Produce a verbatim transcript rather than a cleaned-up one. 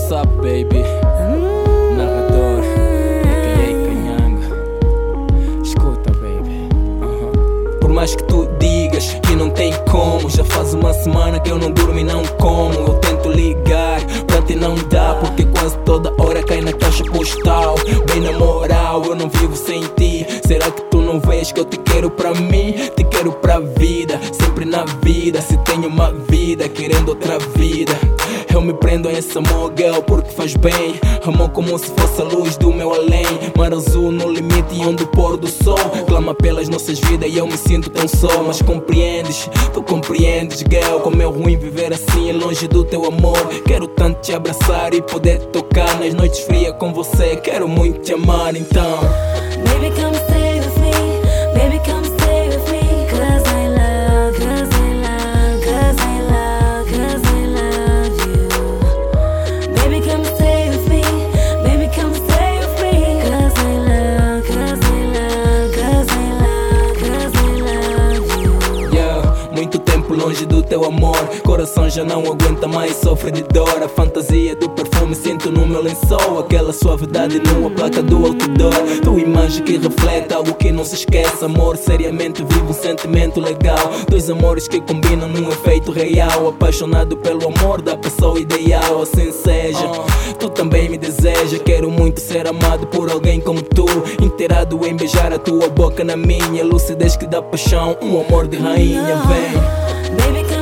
What's up, baby? Narrador, a k a. Canhanga. Escuta, baby. uh-huh. Por mais que tu digas que não tem como, já faz uma semana que eu não durmo e não como. Eu tento ligar, pra ti não dá, porque quase toda hora cai na caixa postal. Bem na moral, eu não vivo sem ti. Será que tu não vês que eu te quero pra mim? Te quero pra vida, sempre na vida. Se tenho uma vida, querendo outra vida, eu me prendo a esse amor, girl, porque faz bem. Amor como se fosse a luz do meu além. Mar azul no limite e onde o pôr do sol clama pelas nossas vidas e eu me sinto tão só. Mas compreendes, tu compreendes, girl, como é ruim viver assim longe do teu amor. Quero tanto te abraçar e poder te tocar nas noites frias com você. Quero muito te amar, então Baby, come stay with me. Baby, come stay with me. Cause I love, cause I love, cause I love, cause I love you. Baby, come stay with me. Baby, come stay with me. Cause I love, cause I love, cause I love, cause I love you. Yeah, muito tempo longe do teu amor. Coração já não aguenta mais, sofre de dor. A fantasia do perfume sinto no meu lençol. Aquela suavidade numa placa do outdoor. Tua imagem que reflete algo que não se esquece. Amor, seriamente vivo um sentimento legal. Dois amores que combinam num efeito real. Apaixonado pelo amor da pessoa ideal. Assim seja, tu também me deseja. Quero muito ser amado por alguém como tu, inteirado em beijar a tua boca na minha. Lucidez que dá paixão, um amor de rainha, vem. Baby, come